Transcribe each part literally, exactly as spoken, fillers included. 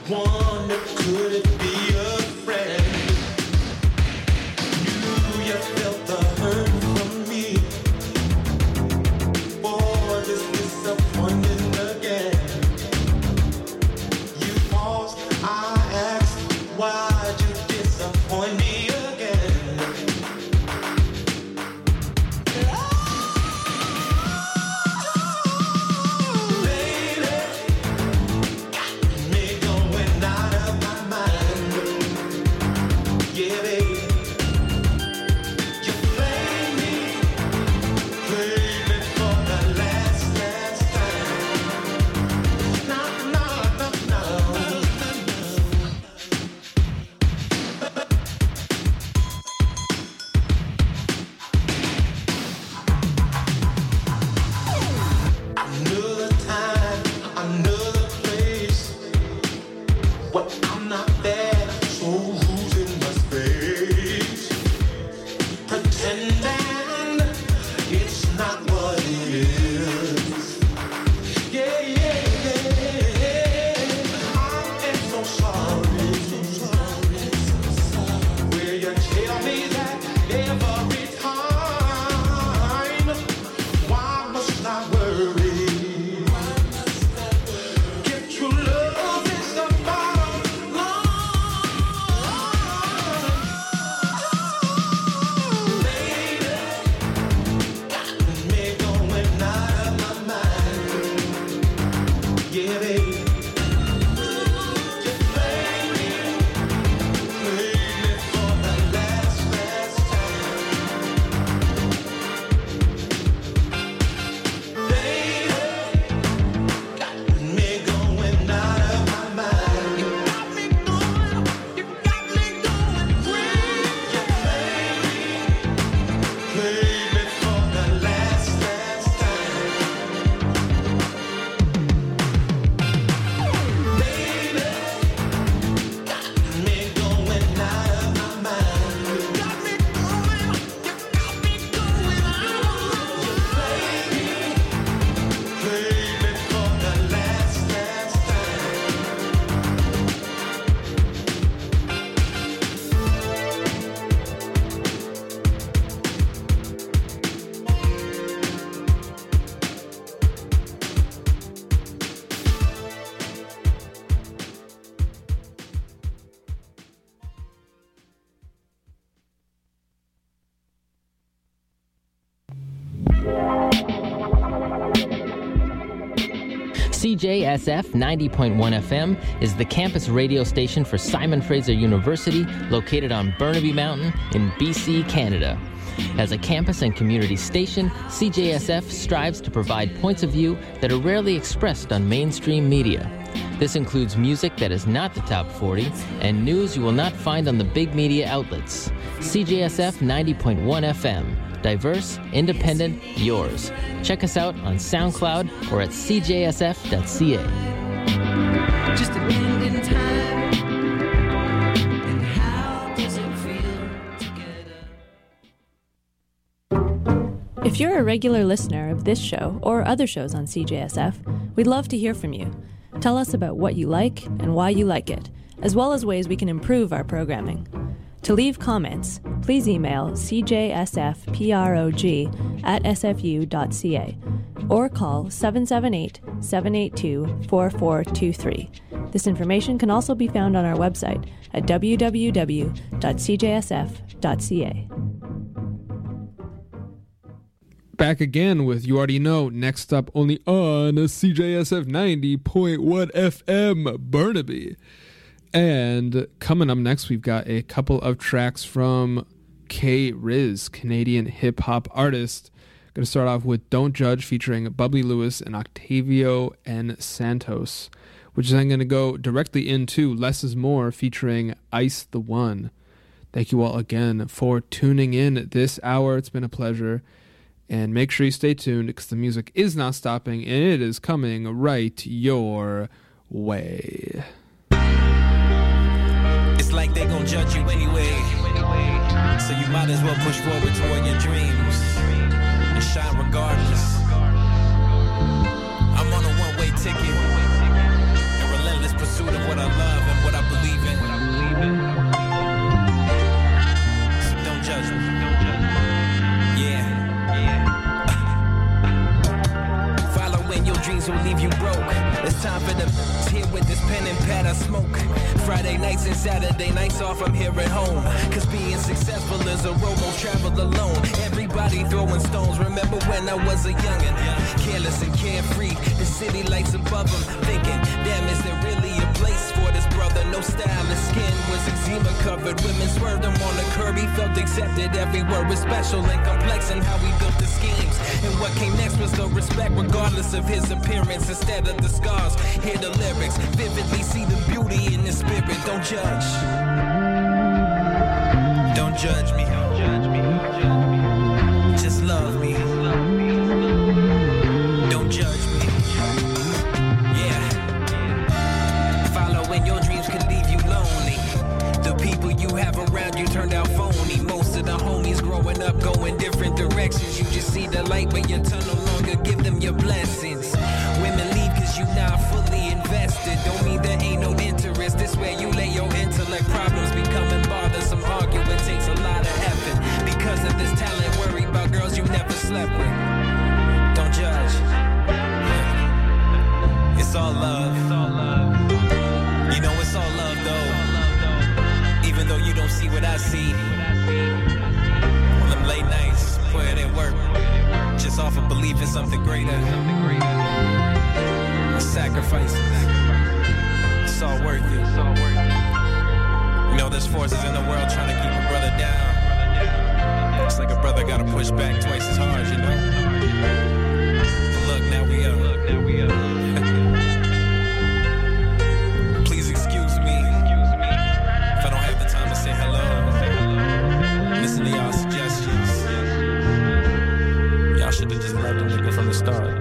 wonder, could it be a friend? Knew you felt the hurt from me. Boy, this disappointing again. You paused, I asked, why'd you disappoint me again? C J S F ninety point one F M is the campus radio station for Simon Fraser University, located on Burnaby Mountain in B C, Canada. As a campus and community station, C J S F strives to provide points of view that are rarely expressed on mainstream media. This includes music that is not the top forty and news you will not find on the big media outlets. C J S F ninety point one F M. Diverse, independent, yours. Check us out on SoundCloud or at c j s f dot c a. Just a minute in time. And how does it feel together? If you're a regular listener of this show or other shows on C J S F, we'd love to hear from you. Tell us about what you like and why you like it, as well as ways we can improve our programming. To leave comments, please email c j s f prog at s f u dot c a or call seven seven eight, seven eight two, four four two three. This information can also be found on our website at w w w dot c j s f dot c a. Back again with You Already Know, next up only on C J S F ninety point one F M Burnaby. And coming up next, we've got a couple of tracks from K-Riz, Canadian hip-hop artist. Going to start off with Don't Judge featuring Bubbly Lewis and Octavio N. Santos, which is then going to go directly into Less is More featuring Ice the One. Thank you all again for tuning in this hour. It's been a pleasure. And make sure you stay tuned because the music is not stopping and it is coming right your way. It's like they gon' judge you anyway, so you might as well push forward toward your dreams and shine regardless. I'm on a one-way ticket in relentless pursuit of what I love. dreams will leave you broke. It's time for the here with this pen and pad I smoke. Friday nights and Saturday nights off, I'm here at home. Cause being successful is a road, won't travel alone. Everybody throwing stones, remember when I was a youngin'? Careless and carefree, the city lights above them. Thinking, damn, is there really a place for this brother? No style, his skin was eczema covered. Women swerved him on the curb, he felt accepted. Every word was special and complex in how he built the schemes. And what came next was the respect, regardless of his appearance. Instead of the scars, hear the lyrics. Vividly see the beauty in the spirit. Don't judge. Don't judge me. Don't judge me. Just love me. Don't judge me. Yeah. Following your dreams can leave you lonely. The people you have around you turned out phony. Most of the homies growing up going different directions. You just see the light, but your tongue no longer give them your blessings. Women leave cause you not fully invested. Don't mean there ain't no interest. This where you lay your intellect. Problems becoming bothersome. Arguing takes a lot of effort. Because of this talent, worry about girls you never slept with. Don't judge. It's all love. It's all love. You know it's all love though. Even though you don't see what I see. On them late nights, putting in work. Just off of belief in something greater. Sacrifices. It's all worth it. You know there's forces in the world trying to keep a brother down. It's like a brother gotta push back twice as hard, you know. And look, now we up. Look, now we up. Please excuse me if I don't have the time to say hello. Listen to y'all suggestions. Y'all should have just loved a nigga from the start.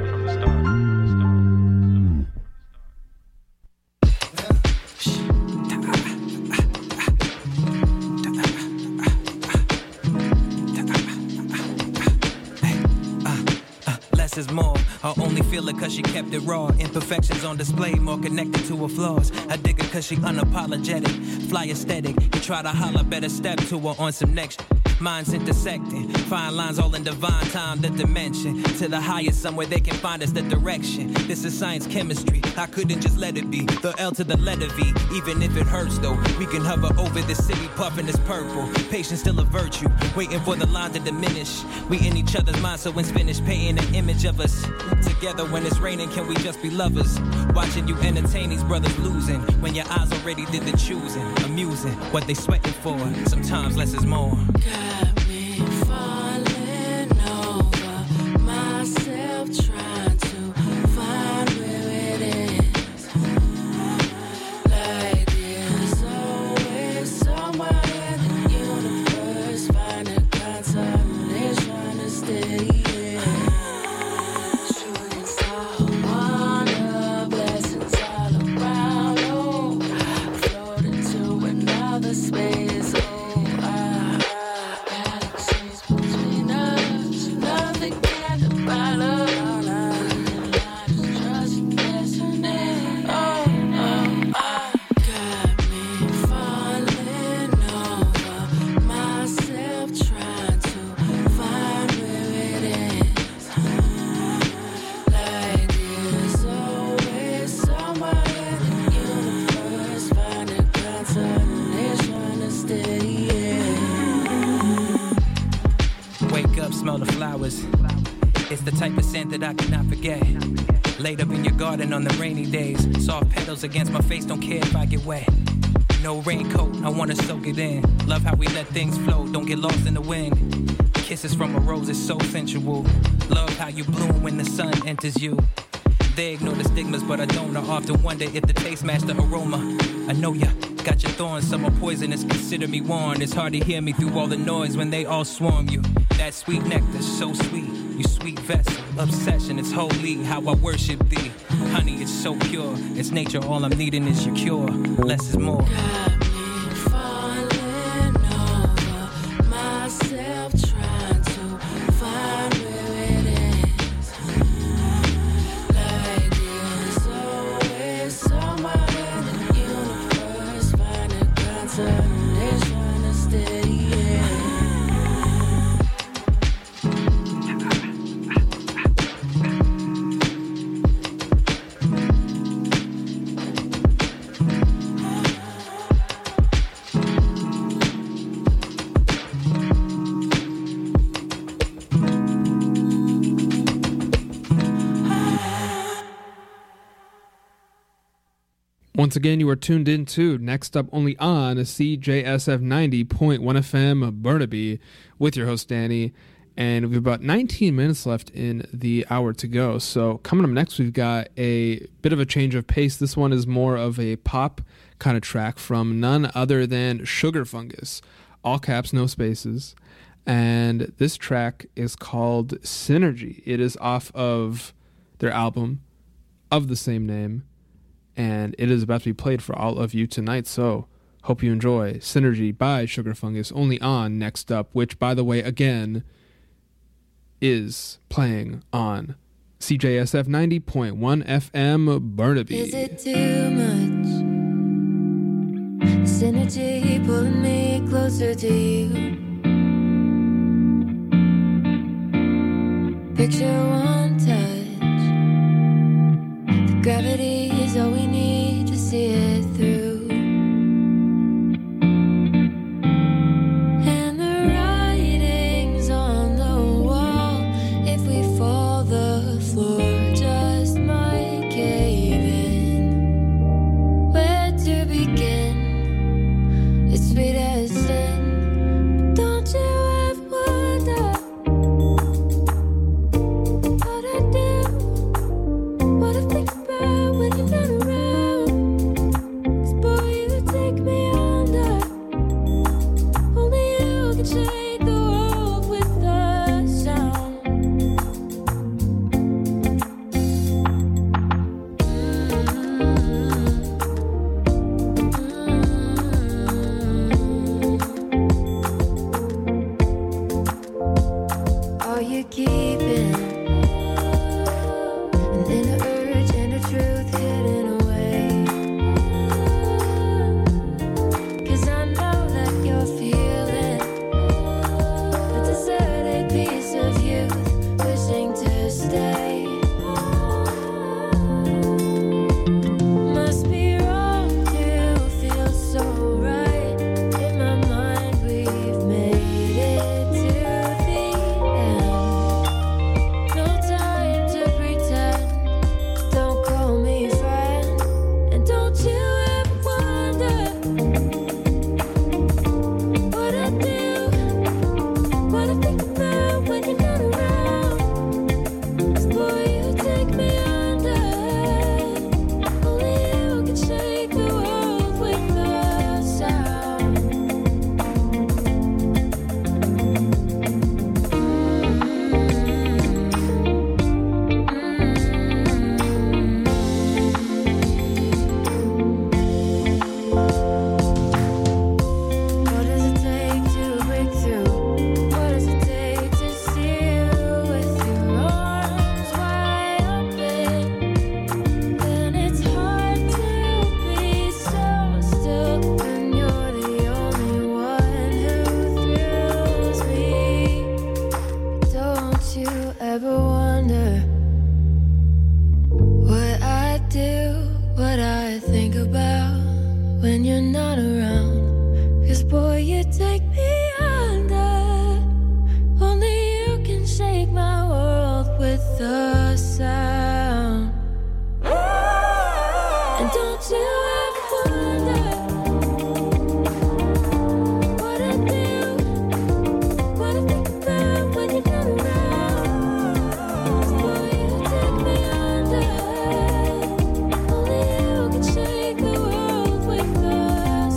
Is more. I only feel it cause she kept it raw. Imperfections on display, more connected to her flaws. I dig her cause she unapologetic, fly aesthetic. You try to holler, better step to her on some next. Minds intersecting, fine lines all in divine time. The dimension to the highest, somewhere they can find us the direction. This is science chemistry, I couldn't just let it be. The L to the letter V, even if it hurts though. We can hover over the city, puffing this purple. Patience still a virtue, waiting for the line to diminish. We in each other's minds, so when's finished painting an image of us together. When it's raining, can we just be lovers? Watching you entertain these brothers losing, when your eyes already did the choosing. Amusing, what they sweating for, sometimes less is more. Got me falling over myself, trying to find where it is. Like there's always somewhere in the universe, finding consolation, trying to stay in. Shooting star, wonder, blessings all around, oh, floating to another space, oh. Smell the flowers. It's the type of scent that I cannot forget. Laid up in your garden on the rainy days. Soft petals against my face, don't care if I get wet. No raincoat, I wanna soak it in. Love how we let things flow, don't get lost in the wind. Kisses from a rose is so sensual. Love how you bloom when the sun enters you. They ignore the stigmas, but I don't. I often wonder if the taste match the aroma. I know ya got your thorns, some are poisonous, consider me warned. It's hard to hear me through all the noise when they all swarm you. That sweet nectar, so sweet, you sweet vessel. Obsession, it's holy, how I worship thee. Honey, it's so pure, it's nature, all I'm needing is your cure. Less is more. Got me falling over myself, trying to find where it is. Like there's always somewhere in the universe, finding consolation, trying to stay in. Once again, you are tuned in to Next Up only on C J S F ninety point one F M Burnaby with your host Danny, and we've about nineteen minutes left in the hour to go. So coming up next, we've got a bit of a change of pace. This one is more of a pop kind of track from none other than Sugar Fungus, all caps, no spaces, and this track is called Synergy. It is off of their album of the same name, and it is about to be played for all of you tonight, so hope you enjoy Synergy by Sugar Fungus, only on Next Up, which, by the way, again, is playing on C J S F ninety point one F M Burnaby. Is it too much? Synergy pulling me closer to you. Picture one touch. The gravity is all we need to see it through. And the writing's on the wall. If we fall, the floor just might cave in. Where to begin? It's sweet as sin. Don't you ever wonder what I do, what I think about when you're not around? 'Cause boy, you take me under. Only you can shake the world with the sound. Are you keeping an inner urge and a truth hidden away? 'Cause I know that you're feeling a deserted piece of youth wishing to stay. Must be wrong to feel so right. In my mind, we've made it to the end. No time to pretend. Don't call me friend. And don't you ever wonder what I do, what I think about when you're not around. 'Cause boy, you take me under. Only you can shake the world with the sound. What does it take to break through? What does it take to see you with your arms wide open? Then it's hard to be so still when you're the only one who thrills me. Don't you ever wonder what I do, what I think about when you're not around? 'Cause boy, you take me under. Only you can shake my world with the sound. And don't you ever wonder what I do, what I think about when you're not around? 'Cause boy, you take me under. Only you can shake the world with the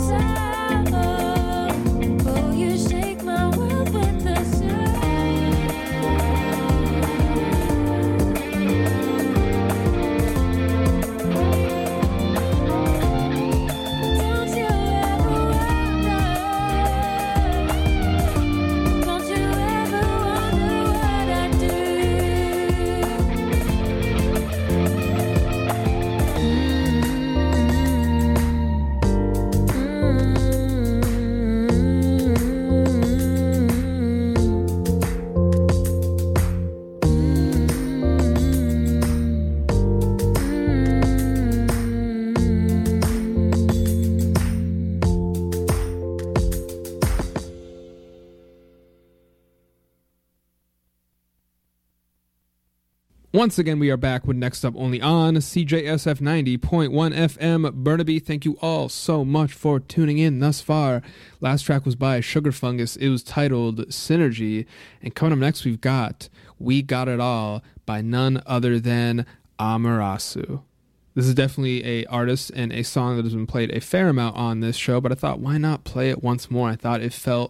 Once again, we are back with Next Up Only on C J S F ninety point one F M Burnaby. Thank you all so much for tuning in thus far. Last track was by Sugar Fungus. It was titled Synergy. And coming up next, we've got We Got It All by none other than Amarasu. This is definitely a artist and a song that has been played a fair amount on this show, but I thought, why not play it once more? I thought it felt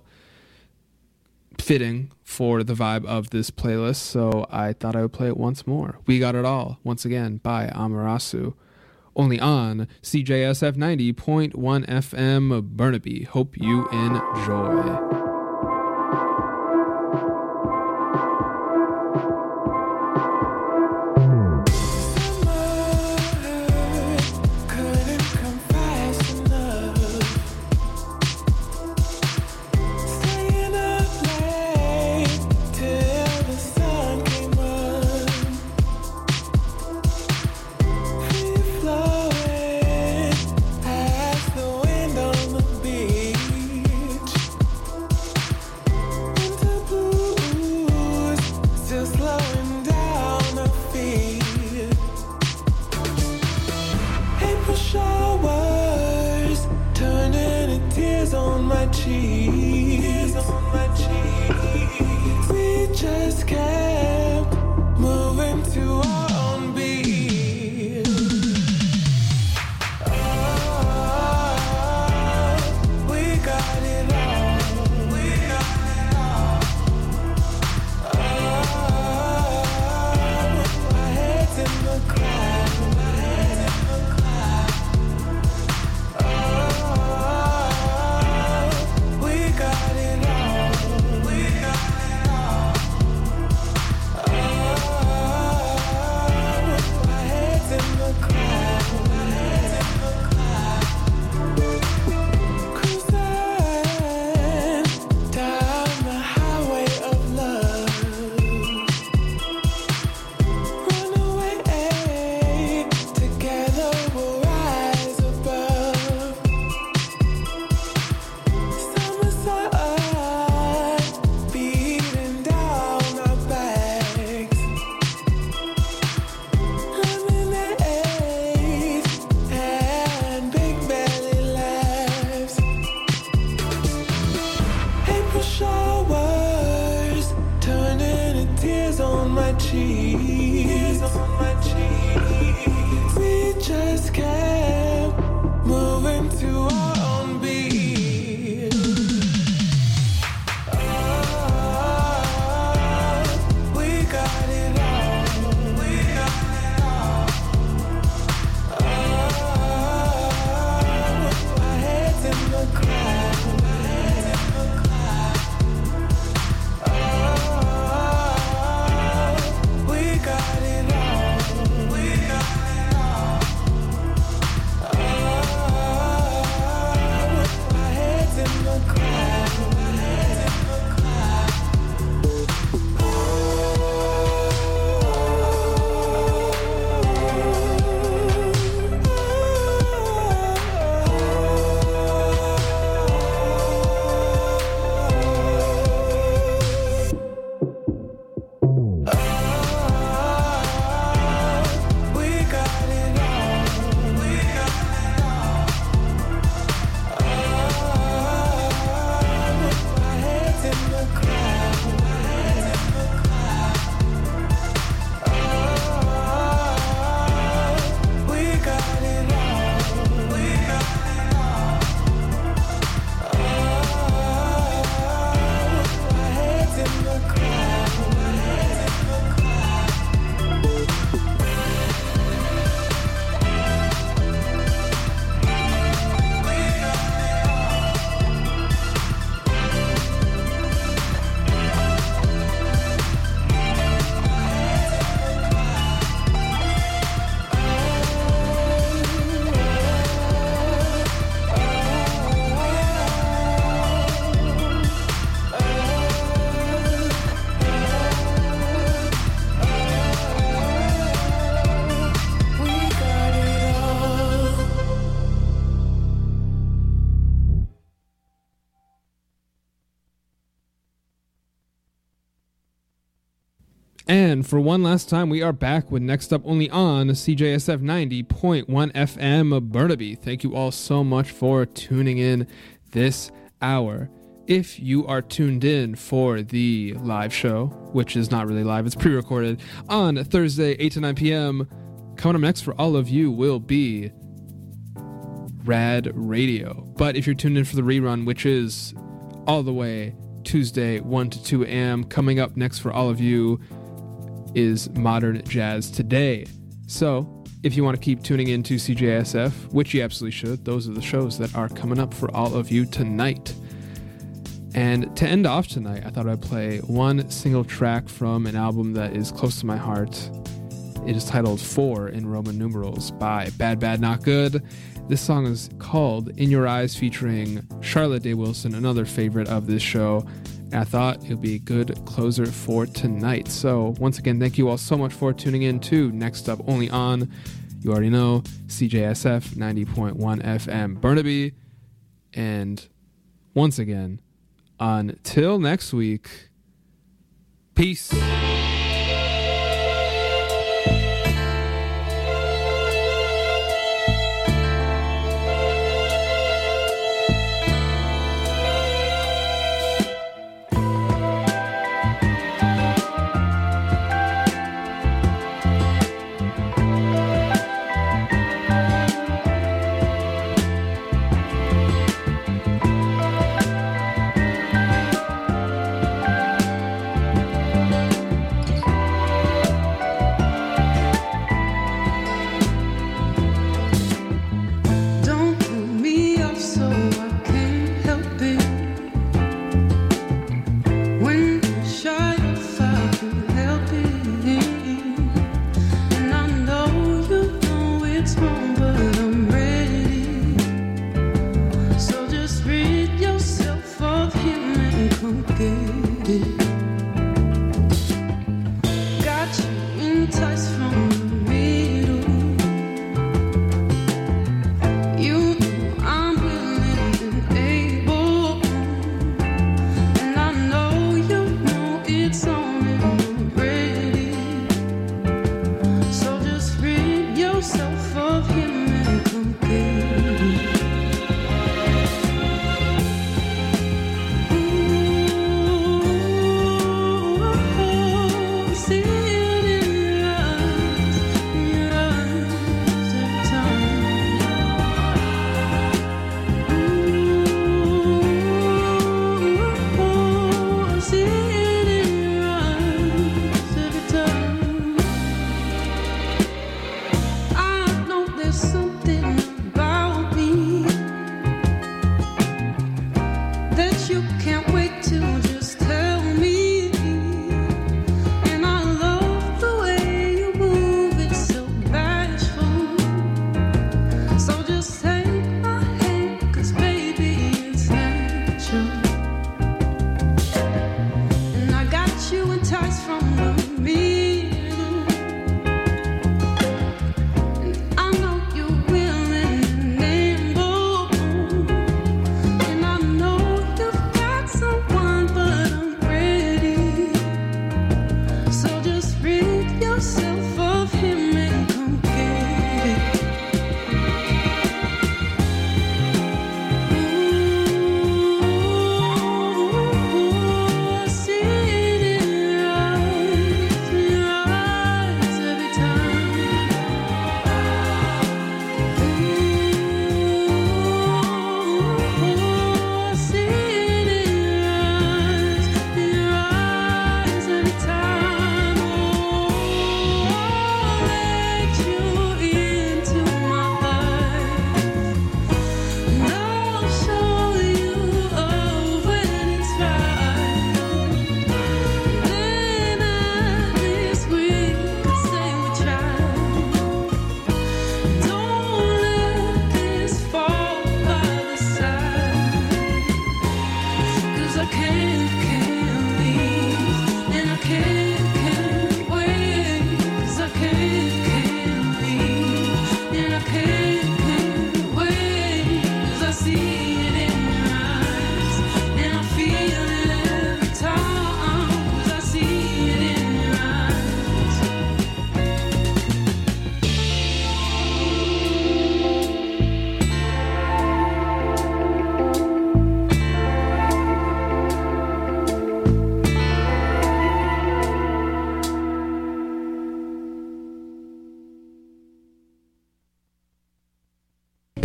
fitting for the vibe of this playlist, so I thought I would play it once more. We Got It All, once again, by Amarasu. Only on C J S F ninety point one F M Burnaby. Hope you enjoy. We And for one last time, we are back with Next Up only on C J S F ninety point one F M Burnaby. Thank you all so much for tuning in this hour. If you are tuned in for the live show, which is not really live, it's pre-recorded, on Thursday, eight to nine p.m., coming up next for all of you will be Rad Radio. But if you're tuned in for the rerun, which is all the way Tuesday, one to two a.m., coming up next for all of you is Modern Jazz Today. So if you want to keep tuning in to C J S F, which you absolutely should, those are the shows that are coming up for all of you tonight. And to end off tonight, I thought I'd play one single track from an album that is close to my heart. It is titled Four in Roman numerals by Bad Bad Not Good. This song is called In Your Eyes, featuring Charlotte Day Wilson, another favorite of this show. And I thought it would be a good closer for tonight. So once again, thank you all so much for tuning in to Next Up only on, you already know, C J S F ninety point one F M Burnaby. And once again, until next week, peace. I know you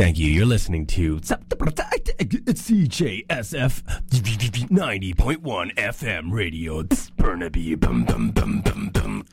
Thank you. You're listening to C J S F ninety point one F M radio. Burnaby. Bum, bum, bum, bum, bum.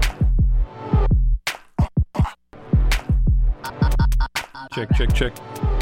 Check, check, check.